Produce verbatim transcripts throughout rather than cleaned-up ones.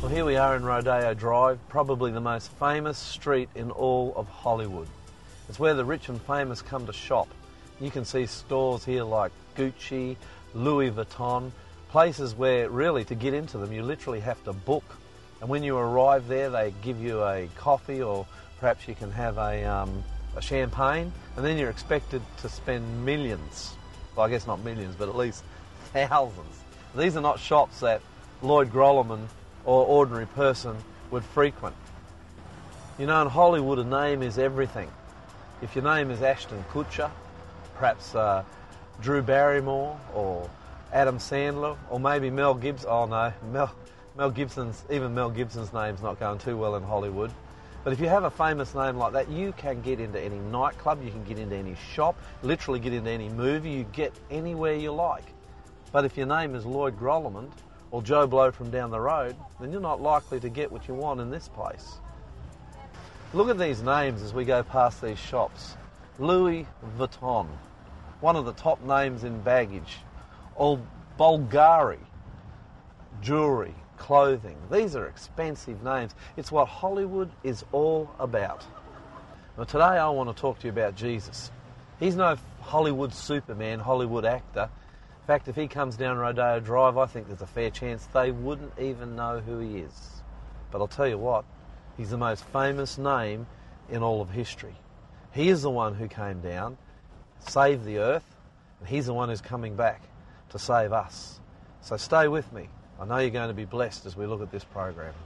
Well, here we are in Rodeo Drive, probably the most famous street in all of Hollywood. It's where the rich and famous come to shop. You can see stores here like Gucci, Louis Vuitton, places where really to get into them you literally have to book. And when you arrive there they give you a coffee, or perhaps you can have a, um, a champagne, and then you're expected to spend millions. Well, I guess not millions, but at least thousands. These are not shops that Lloyd Grolimund or ordinary person would frequent. You know, in Hollywood a name is everything. If your name is Ashton Kutcher, perhaps uh, Drew Barrymore or Adam Sandler, or maybe Mel Gibson. Oh no, Mel, Mel Gibson's, even Mel Gibson's name's not going too well in Hollywood. But if you have a famous name like that, you can get into any nightclub, you can get into any shop, literally get into any movie, you get anywhere you like. But if your name is Lloyd Grolimund or Joe Blow from down the road, then you're not likely to get what you want in this place. Look at these names as we go past these shops. Louis Vuitton, one of the top names in baggage. Or Bulgari, jewellery, clothing. These are expensive names. It's what Hollywood is all about. Now today I want to talk to you about Jesus. He's no Hollywood Superman, Hollywood actor. In fact, if he comes down Rodeo Drive, I think there's a fair chance they wouldn't even know who he is. But I'll tell you what, he's the most famous name in all of history. He is the one who came down, saved the earth, and he's the one who's coming back to save us. So stay with me. I know you're going to be blessed as we look at this program.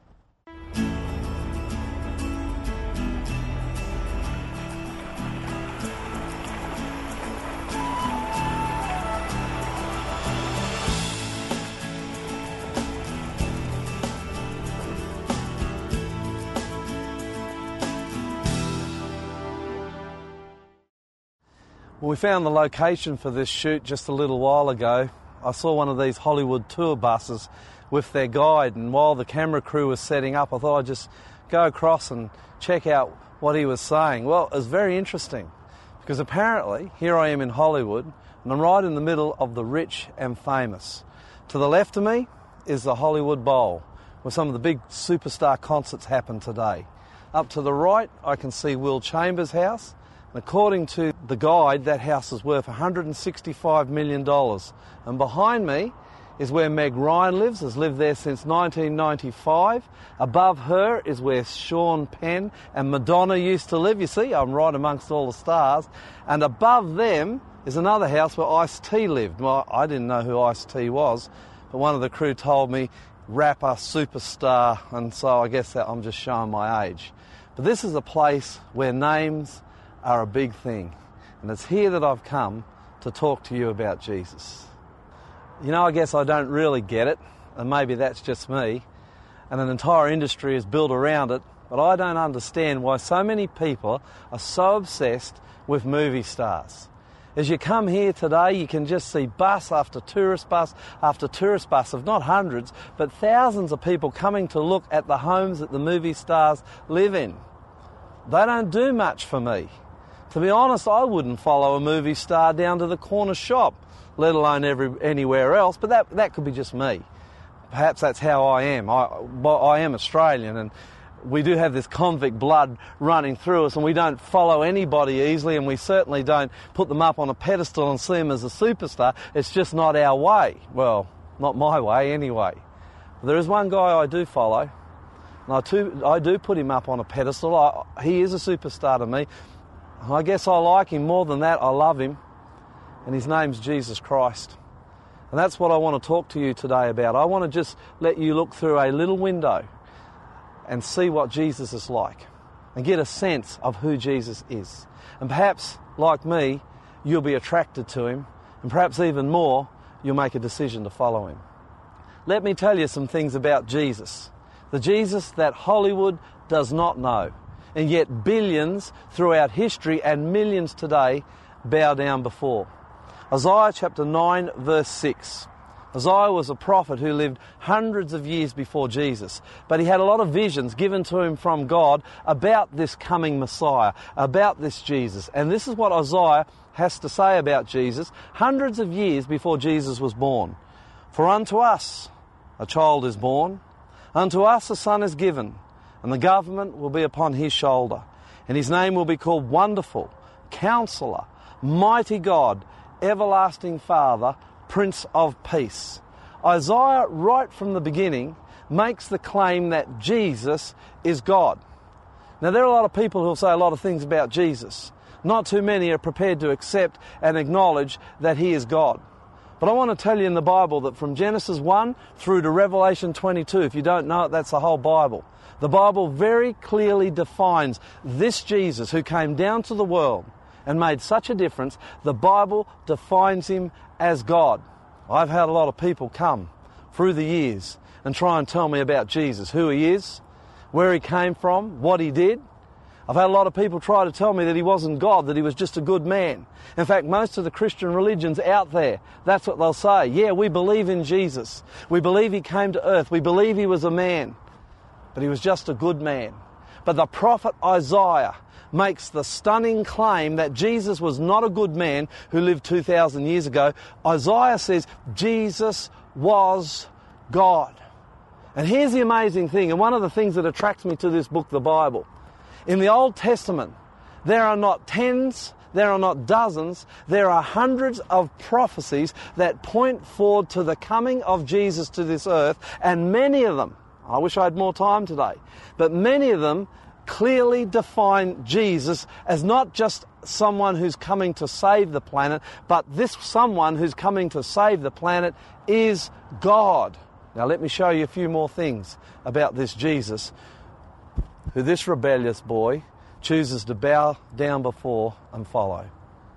Well, we found the location for this shoot just a little while ago. I saw one of these Hollywood tour buses with their guide, and while the camera crew was setting up, I thought I'd just go across and check out what he was saying. Well, it was very interesting, because apparently here I am in Hollywood, and I'm right in the middle of the rich and famous. To the left of me is the Hollywood Bowl, where some of the big superstar concerts happen today. Up to the right, I can see Will Chambers' house. According to the guide, that house is worth one hundred sixty-five million dollars. And behind me is where Meg Ryan lives, has lived there since nineteen ninety-five. Above her is where Sean Penn and Madonna used to live. You see, I'm right amongst all the stars. And above them is another house where Ice-T lived. Well, I didn't know who Ice-T was, but one of the crew told me, rapper, superstar, and so I guess that I'm just showing my age. But this is a place where names are a big thing, and it's here that I've come to talk to you about Jesus. You know, I guess I don't really get it, and maybe that's just me, and an entire industry is built around it, but I don't understand why so many people are so obsessed with movie stars. As you come here today, you can just see bus after tourist bus after tourist bus of not hundreds, but thousands of people coming to look at the homes that the movie stars live in. They don't do much for me. To be honest, I wouldn't follow a movie star down to the corner shop, let alone every, anywhere else, but that, that could be just me. Perhaps that's how I am. I, I am Australian, and we do have this convict blood running through us, and we don't follow anybody easily, and we certainly don't put them up on a pedestal and see them as a superstar. It's just not our way. Well, not my way anyway. But there is one guy I do follow, and I, too, I do put him up on a pedestal. I, he is a superstar to me. I guess I like him more than that. I love him. And his name's Jesus Christ. And that's what I want to talk to you today about. I want to just let you look through a little window and see what Jesus is like and get a sense of who Jesus is. And perhaps, like me, you'll be attracted to him, and perhaps even more, you'll make a decision to follow him. Let me tell you some things about Jesus. The Jesus that Hollywood does not know. And yet billions throughout history and millions today bow down before. Isaiah chapter nine verse six. Isaiah was a prophet who lived hundreds of years before Jesus, but he had a lot of visions given to him from God about this coming Messiah, about this Jesus. And this is what Isaiah has to say about Jesus hundreds of years before Jesus was born. For unto us a child is born, Unto us a son is given, and the government will be upon his shoulder. And his name will be called Wonderful, Counselor, Mighty God, Everlasting Father, Prince of Peace. Isaiah, right from the beginning, makes the claim that Jesus is God. Now, there are a lot of people who will say a lot of things about Jesus. Not too many are prepared to accept and acknowledge that he is God. But I want to tell you in the Bible that from Genesis one through to Revelation twenty-two, if you don't know it, that's the whole Bible. The Bible very clearly defines this Jesus who came down to the world and made such a difference. The Bible defines him as God. I've had a lot of people come through the years and try and tell me about Jesus, who he is, where he came from, what he did. I've had a lot of people try to tell me that he wasn't God, that he was just a good man. In fact, most of the Christian religions out there, that's what they'll say. Yeah, we believe in Jesus. We believe he came to earth. We believe he was a man, but he was just a good man. But the prophet Isaiah makes the stunning claim that Jesus was not a good man who lived two thousand years ago. Isaiah says Jesus was God. And here's the amazing thing, and one of the things that attracts me to this book, the Bible. In the Old Testament, there are not tens, there are not dozens, there are hundreds of prophecies that point forward to the coming of Jesus to this earth, and many of them, I wish I had more time today, but many of them clearly define Jesus as not just someone who's coming to save the planet, but this someone who's coming to save the planet is God. Now let me show you a few more things about this Jesus, who this rebellious boy chooses to bow down before and follow.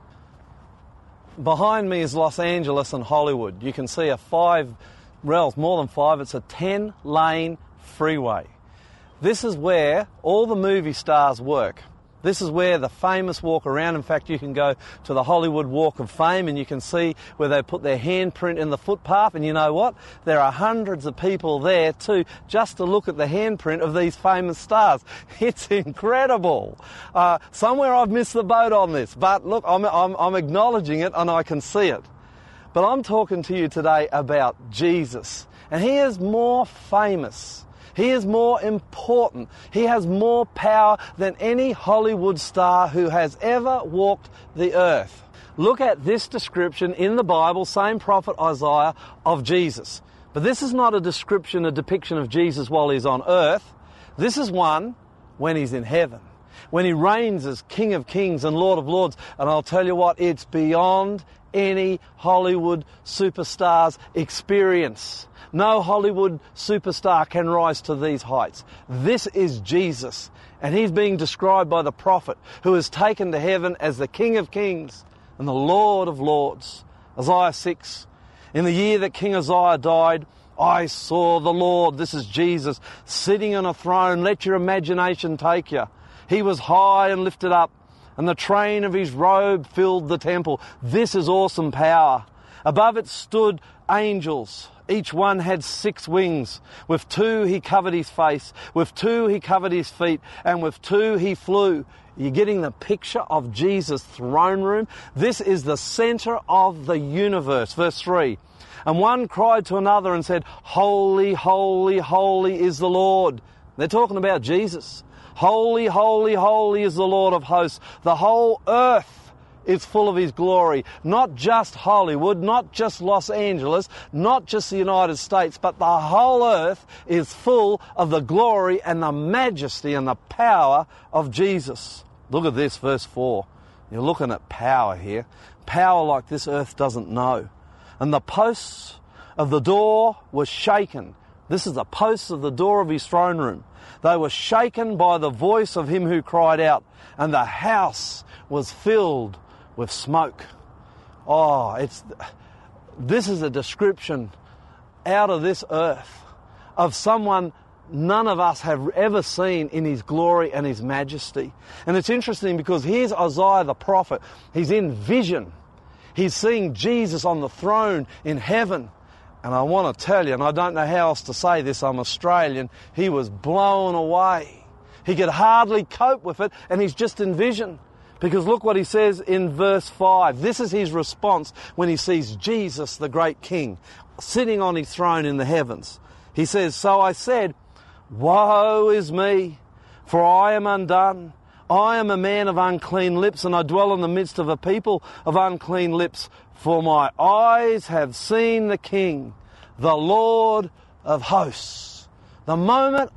Behind me is Los Angeles and Hollywood. You can see a five, well, more than five, it's a ten-lane freeway. This is where all the movie stars work. This is where the famous walk around. In fact, you can go to the Hollywood Walk of Fame and you can see where they put their handprint in the footpath. And you know what? There are hundreds of people there too, just to look at the handprint of these famous stars. It's incredible. Uh, somewhere I've missed the boat on this, but look, I'm, I'm, I'm acknowledging it and I can see it. But I'm talking to you today about Jesus. And he is more famous. He is more important. He has more power than any Hollywood star who has ever walked the earth. Look at this description in the Bible, same prophet Isaiah, of Jesus. But this is not a description, a depiction of Jesus while he's on earth. This is one when he's in heaven, when he reigns as King of Kings and Lord of Lords. And I'll tell you what, it's beyond any Hollywood superstar's experience. No Hollywood superstar can rise to these heights. This is Jesus, and he's being described by the prophet who is taken to heaven as the King of Kings and the Lord of Lords. Isaiah six, in the year that King Uzziah died, I saw the Lord, this is Jesus, sitting on a throne. Let your imagination take you. He was high and lifted up, and the train of his robe filled the temple. This is awesome power. Above it stood angels. Each one had six wings. With two he covered his face. With two he covered his feet. And with two he flew. You're getting the picture of Jesus' throne room? This is the center of the universe. Verse three. And one cried to another and said, Holy, holy, holy is the Lord. They're talking about Jesus. Holy, holy, holy is the Lord of hosts. The whole earth is full of his glory. Not just Hollywood, not just Los Angeles, not just the United States, but the whole earth is full of the glory and the majesty and the power of Jesus. Look at this, verse four. You're looking at power here. Power like this earth doesn't know. And the posts of the door were shaken. This is the posts of the door of his throne room. They were shaken by the voice of him who cried out, and the house was filled with smoke. Oh, it's this is a description out of this earth of someone none of us have ever seen in his glory and his majesty. And it's interesting because here's Isaiah the prophet. He's in vision. He's seeing Jesus on the throne in heaven. And I want to tell you, and I don't know how else to say this, I'm Australian, he was blown away. He could hardly cope with it, and he's just in vision. Because look what he says in verse five. This is his response when he sees Jesus, the great King, sitting on his throne in the heavens. He says, So I said, Woe is me, for I am undone. I am a man of unclean lips, and I dwell in the midst of a people of unclean lips. For my eyes have seen the King, the Lord of hosts. The moment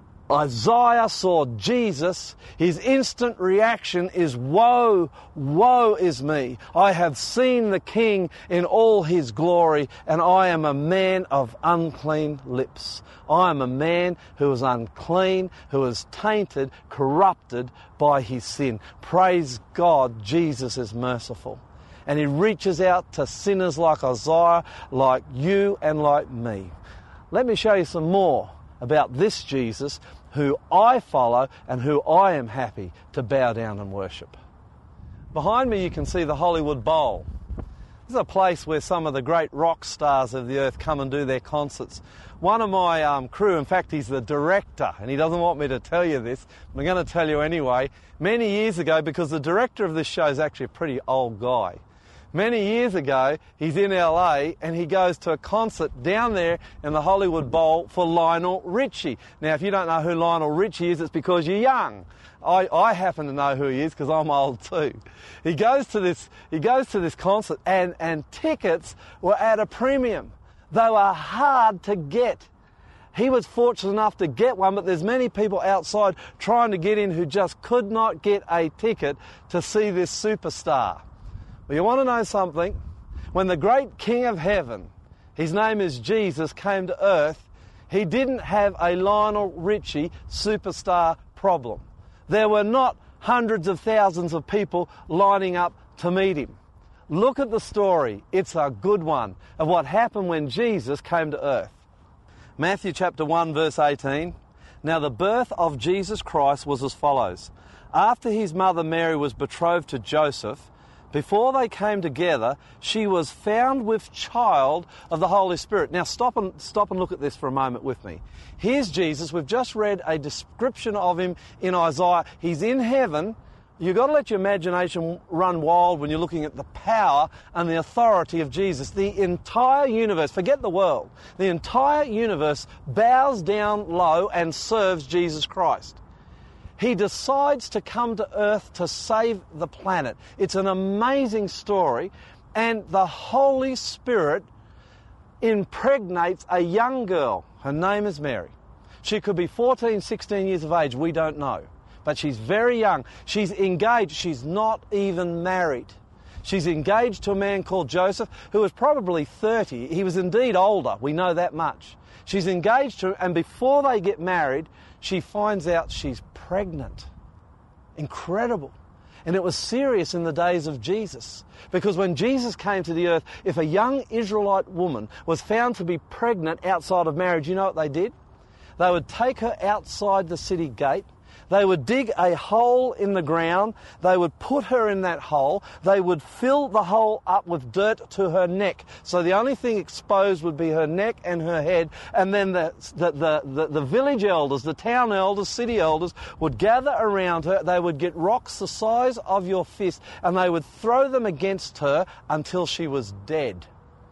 Isaiah saw Jesus, his instant reaction is, woe, woe is me. I have seen the King in all his glory, and I am a man of unclean lips. I am a man who is unclean, who is tainted, corrupted by his sin. Praise God, Jesus is merciful. And he reaches out to sinners like Isaiah, like you and like me. Let me show you some more about this Jesus who I follow and who I am happy to bow down and worship. Behind me you can see the Hollywood Bowl. This is a place where some of the great rock stars of the earth come and do their concerts. One of my um, crew, in fact he's the director, and he doesn't want me to tell you this, but I'm going to tell you anyway, many years ago, because the director of this show is actually a pretty old guy. Many years ago, he's in L A and he goes to a concert down there in the Hollywood Bowl for Lionel Richie. Now, if you don't know who Lionel Richie is, it's because you're young. I, I happen to know who he is because I'm old too. He goes to this, he goes to this concert and, and tickets were at a premium. They were hard to get. He was fortunate enough to get one, but there's many people outside trying to get in who just could not get a ticket to see this superstar. Well, you want to know something? When the great King of Heaven, his name is Jesus, came to earth, he didn't have a Lionel Richie superstar problem. There were not hundreds of thousands of people lining up to meet him. Look at the story. It's a good one of what happened when Jesus came to earth. Matthew chapter one verse eighteen. Now the birth of Jesus Christ was as follows. After his mother Mary was betrothed to Joseph, before they came together, she was found with child of the Holy Spirit. Now stop and stop and look at this for a moment with me. Here's Jesus. We've just read a description of him in Isaiah. He's in heaven. You've got to let your imagination run wild when you're looking at the power and the authority of Jesus. The entire universe, forget the world, the entire universe bows down low and serves Jesus Christ. He decides to come to earth to save the planet. It's an amazing story, and the Holy Spirit impregnates a young girl. Her name is Mary. She could be fourteen, sixteen years of age, we don't know. But she's very young. She's engaged. She's not even married. She's engaged to a man called Joseph, who was probably thirty. He was indeed older, we know that much. She's engaged to him, and before they get married, she finds out she's pregnant. Incredible. And it was serious in the days of Jesus. Because when Jesus came to the earth, if a young Israelite woman was found to be pregnant outside of marriage, you know what they did? They would take her outside the city gate. They would dig a hole in the ground. They would put her in that hole. They would fill the hole up with dirt to her neck. So the only thing exposed would be her neck and her head. And then the, the, the, the, the village elders, the town elders, city elders would gather around her. They would get rocks the size of your fist and they would throw them against her until she was dead.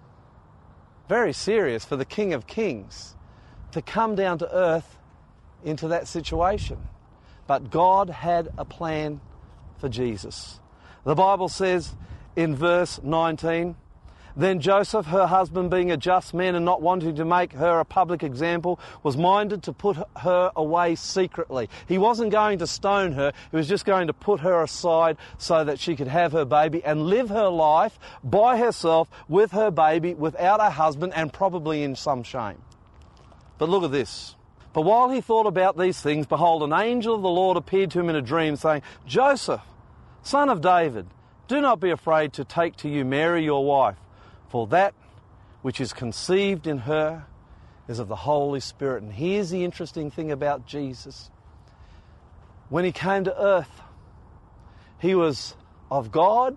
Very serious for the King of Kings to come down to earth into that situation. But God had a plan for Jesus. The Bible says in verse nineteen, then Joseph, her husband, being a just man and not wanting to make her a public example, was minded to put her away secretly. He wasn't going to stone her. He was just going to put her aside so that she could have her baby and live her life by herself with her baby without a husband and probably in some shame. But look at this. But while he thought about these things, behold, an angel of the Lord appeared to him in a dream, saying, Joseph, son of David, do not be afraid to take to you Mary your wife, for that which is conceived in her is of the Holy Spirit. And here's the interesting thing about Jesus. When he came to earth, he was of God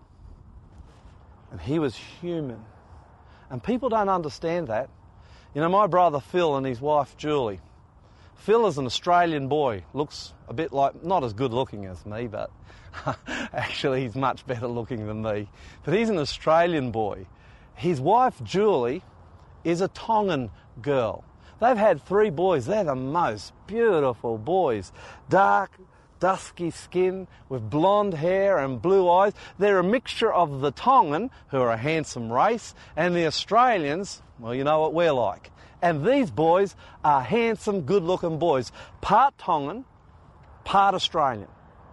and he was human. And people don't understand that. You know, my brother Phil and his wife Julie, Phil is an Australian boy, looks a bit like, not as good looking as me, but actually he's much better looking than me. But he's an Australian boy. His wife Julie is a Tongan girl. They've had three boys. They're the most beautiful boys. Dark, dusky skin with blonde hair and blue eyes. They're a mixture of the Tongan, who are a handsome race, and the Australians, well, you know what we're like. And these boys are handsome, good-looking boys. Part Tongan, part Australian.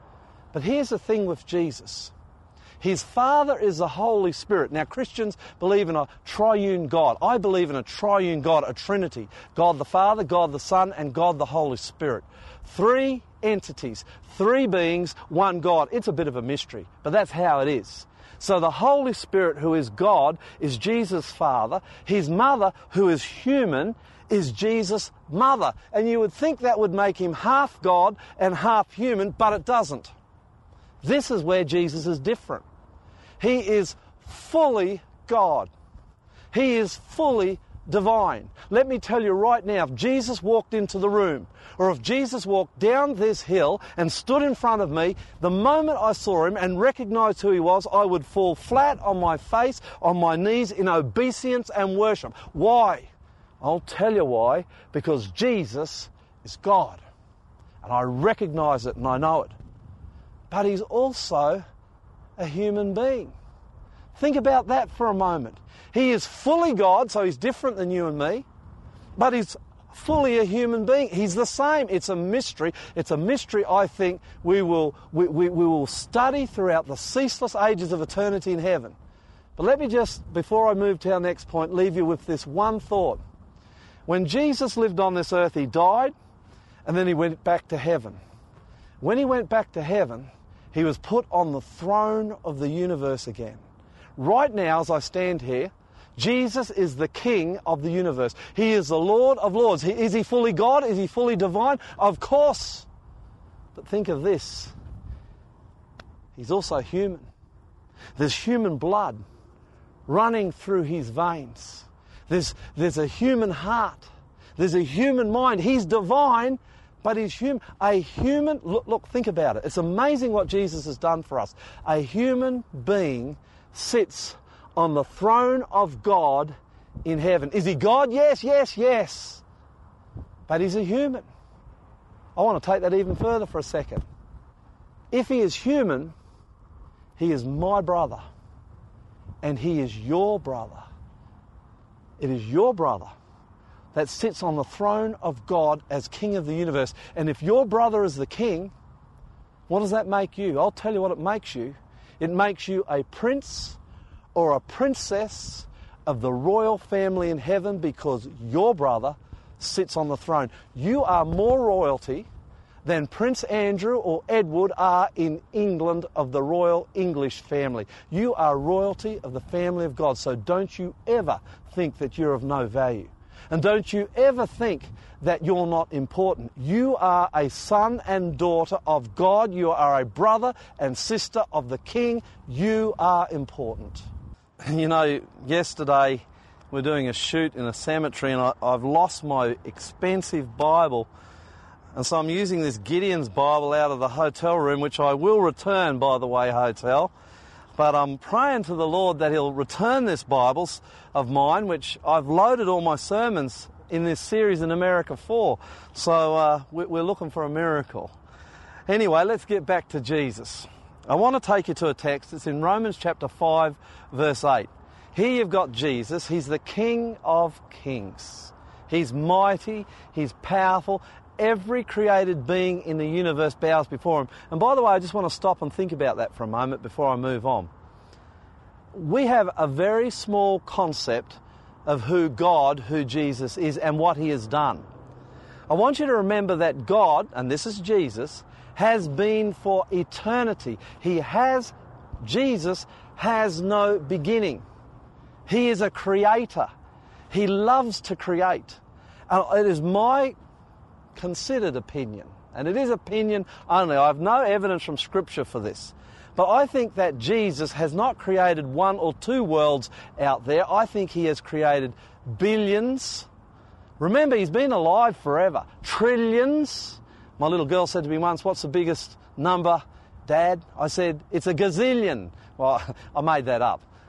But here's the thing with Jesus. His Father is the Holy Spirit. Now, Christians believe in a triune God. I believe in a triune God, a Trinity. God the Father, God the Son, and God the Holy Spirit. Three entities, three beings, one God. It's a bit of a mystery, but that's how it is. So the Holy Spirit, who is God, is Jesus' Father. His mother, who is human, is Jesus' mother. And you would think that would make him half God and half human, but it doesn't. This is where Jesus is different. He is fully God. He is fully divine. Let me tell you right now, if Jesus walked into the room, or if Jesus walked down this hill and stood in front of me, the moment I saw him and recognized who he was, I would fall flat on my face, on my knees in obeisance and worship. Why? I'll tell you why. Because Jesus is God. And I recognize it and I know it. But he's also a human being. Think about that for a moment. He is fully God, so he's different than you and me, but he's fully a human being. He's the same. It's a mystery. It's a mystery I think we will, we, we, we will study throughout the ceaseless ages of eternity in heaven. But let me just, before I move to our next point, leave you with this one thought. When Jesus lived on this earth, he died, and then he went back to heaven. When he went back to heaven, he was put on the throne of the universe again. Right now, as I stand here, Jesus is the King of the universe. He is the Lord of Lords. He, is he fully God? Is he fully divine? Of course. But think of this. He's also human. There's human blood running through his veins. There's, there's a human heart. There's a human mind. He's divine, but he's human. A human, look, look, think about it. It's amazing what Jesus has done for us. A human being sits on the throne of God in heaven. Is he God? Yes, yes, yes. But he's a human. I want to take that even further for a second. If he is human, he is my brother. And he is your brother. It is your brother that sits on the throne of God as King of the universe. And if your brother is the king, what does that make you? I'll tell you what it makes you. It makes you a prince or a princess of the royal family in heaven because your brother sits on the throne. You are more royalty than Prince Andrew or Edward are in England of the royal English family. You are royalty of the family of God. So don't you ever think that you're of no value. And don't you ever think that you're not important. You are a son and daughter of God. You are a brother and sister of the King. You are important. You know, yesterday we're doing a shoot in a cemetery and I, I've lost my expensive Bible. And so I'm using this Gideon's Bible out of the hotel room, which I will return, by the way, hotel. But I'm praying to the Lord that he'll return this Bible of mine, which I've loaded all my sermons in this series in America for. So uh, we're looking for a miracle. Anyway, let's get back to Jesus. I want to take you to a text. It's in Romans chapter five, verse eight. Here you've got Jesus. He's the King of Kings. He's mighty. He's powerful. Every created being in the universe bows before him. And by the way, I just want to stop and think about that for a moment before I move on. We have a very small concept of who God, who Jesus is, and what he has done. I want you to remember that God, and this is Jesus, has been for eternity. He has, Jesus has no beginning. He is a creator. He loves to create. And it is my considered opinion, and it is opinion only. I have no evidence from Scripture for this. But I think that Jesus has not created one or two worlds out there. I think he has created billions. Remember, he's been alive forever. Trillions. My little girl said to me once, "What's the biggest number, Dad?" I said, "It's a gazillion." Well, I made that up.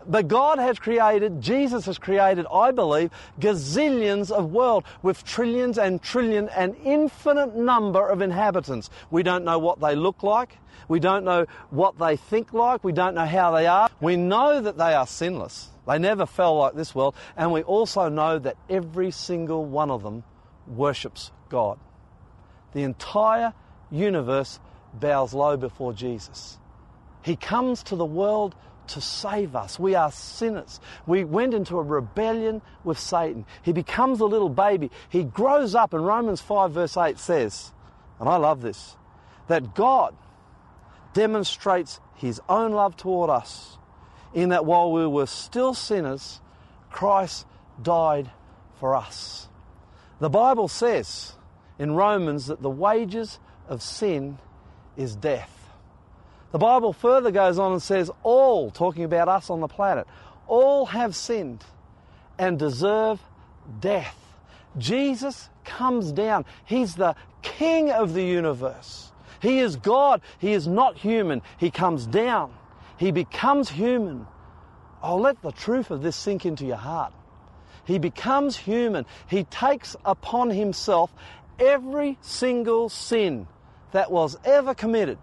But God has created, Jesus has created, I believe, gazillions of world with trillions and trillion, an infinite number of inhabitants. We don't know what they look like. We don't know what they think like. We don't know how they are. We know that they are sinless. They never fell like this world. And we also know that every single one of them worships God. The entire universe bows low before Jesus. He comes to the world to save us. We are sinners. We went into a rebellion with Satan. He becomes a little baby. He grows up, and Romans five verse eight says, and I love this, that God demonstrates his own love toward us in that while we were still sinners, Christ died for us. The Bible says in Romans that the wages of sin is death. The Bible further goes on and says all, talking about us on the planet, all have sinned and deserve death. Jesus comes down. He's the King of the universe. He is God. He is not human. He comes down. He becomes human. Oh, let the truth of this sink into your heart. He becomes human. He takes upon himself every single sin that was ever committed.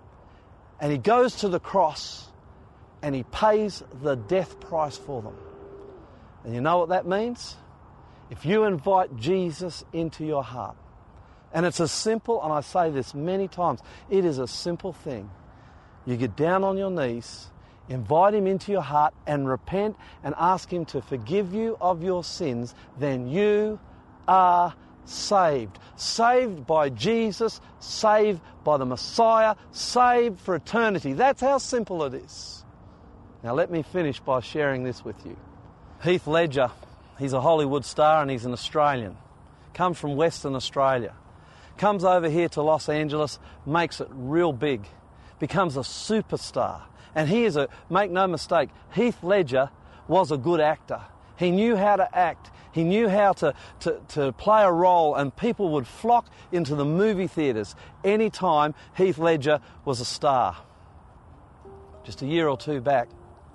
And he goes to the cross and he pays the death price for them. And you know what that means? If you invite Jesus into your heart, and it's as simple, and I say this many times, it is a simple thing. You get down on your knees, invite him into your heart and repent and ask him to forgive you of your sins, then you are saved. Saved by Jesus, saved by the Messiah, saved for eternity. That's how simple it is. Now let me finish by sharing this with you. Heath Ledger, he's a Hollywood star and he's an Australian. Comes from Western Australia. Comes over here to Los Angeles, makes it real big. Becomes a superstar. And he is a, make no mistake, Heath Ledger was a good actor. He knew how to act. He knew how to, to, to play a role, and people would flock into the movie theatres any time Heath Ledger was a star. Just a year or two back,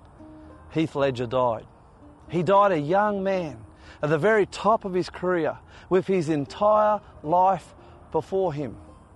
Heath Ledger died. He died a young man at the very top of his career with his entire life before him.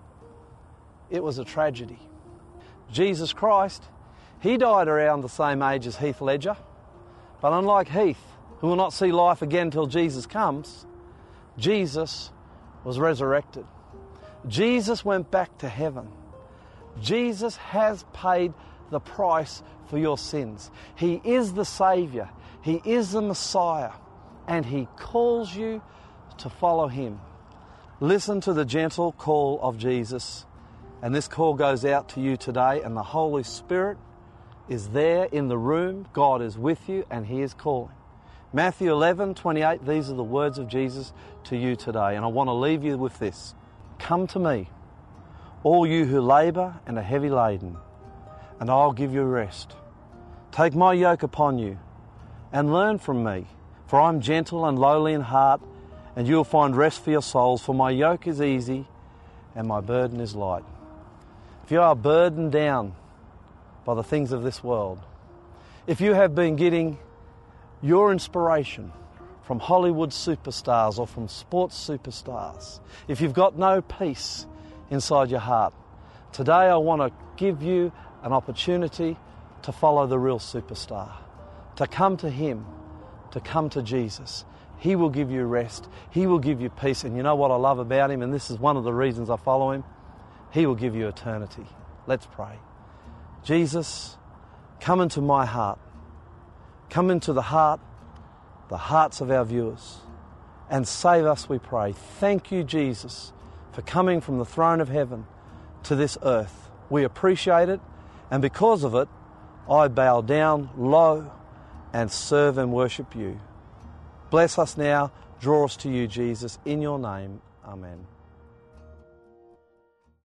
It was a tragedy. Jesus Christ, he died around the same age as Heath Ledger, but unlike Heath, who will not see life again until Jesus comes, Jesus was resurrected. Jesus went back to heaven. Jesus has paid the price for your sins. He is the Saviour. He is the Messiah. And he calls you to follow him. Listen to the gentle call of Jesus. And this call goes out to you today, and the Holy Spirit is there in the room. God is with you and he is calling. Matthew eleven twenty-eight, these are the words of Jesus to you today. And I want to leave you with this. Come to me, all you who labour and are heavy laden, and I'll give you rest. Take my yoke upon you and learn from me, for I'm gentle and lowly in heart, and you'll find rest for your souls, for my yoke is easy and my burden is light. If you are burdened down by the things of this world, if you have been getting your inspiration from Hollywood superstars or from sports superstars, if you've got no peace inside your heart, today I want to give you an opportunity to follow the real superstar, to come to him, to come to Jesus. He will give you rest. He will give you peace. And you know what I love about him, and this is one of the reasons I follow him? He will give you eternity. Let's pray. Jesus, come into my heart. Come into the heart, the hearts of our viewers, and save us, we pray. Thank you, Jesus, for coming from the throne of heaven to this earth. We appreciate it, and because of it, I bow down low and serve and worship you. Bless us now. Draw us to you, Jesus. In your name, amen.